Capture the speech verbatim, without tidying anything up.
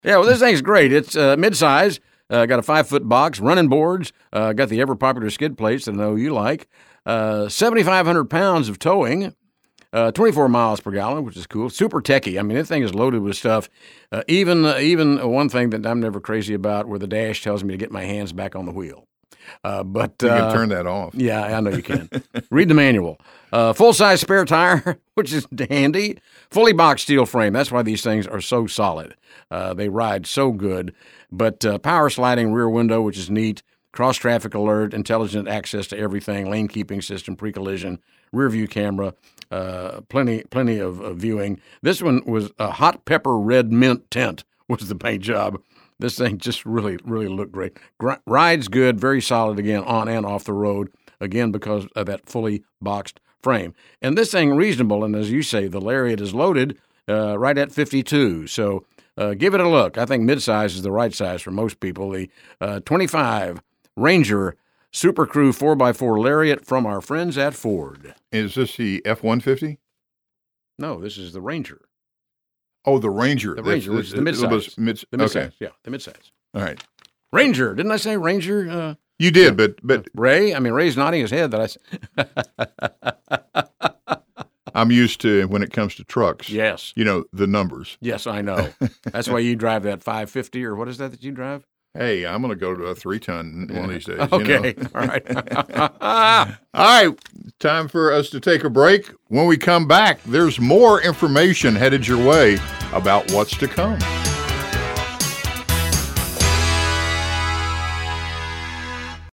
Yeah, well, this thing's great. It's uh, midsize. Uh, got a five-foot box, running boards. Uh, got the ever-popular skid plates that I know you like. Uh, seventy-five hundred pounds of towing. Uh, twenty-four miles per gallon, which is cool. Super techy. I mean, this thing is loaded with stuff. Uh, even uh, even one thing that I'm never crazy about, where the dash tells me to get my hands back on the wheel. Uh, but you can uh, turn that off. Yeah, I know you can. Read the manual. Uh, full-size spare tire, which is handy. Fully boxed steel frame. That's why these things are so solid. Uh, they ride so good. But uh, power sliding rear window, which is neat. Cross-traffic alert, intelligent access to everything, lane keeping system, pre-collision, rear view camera, uh, plenty plenty of, of viewing. This one was a hot pepper red mint tint was the paint job. This thing just really, really looked great. Gr- rides good, very solid again, on and off the road, again, because of that fully boxed frame. And this thing reasonable, and as you say, the Lariat is loaded uh, right at fifty-two. So uh, give it a look. I think midsize is the right size for most people. The uh, twenty-five Ranger Super Crew four by four Lariat from our friends at Ford. Is this the F one fifty? No, this is the Ranger. Oh, the Ranger. The Ranger, which is the midsize. Mid, the midsize, okay. yeah, the midsize. All right. Ranger. Didn't I say Ranger? Uh, you did, but but Ray. I mean, Ray's nodding his head. That I. I'm used to when it comes to trucks. Yes. You know the numbers. Yes, I know. That's why you drive that five fifty, or what is that that you drive? Hey, I'm going to go to a three-ton one of these days. Okay, you know? all right. All right, time for us to take a break. When we come back, there's more information headed your way about what's to come.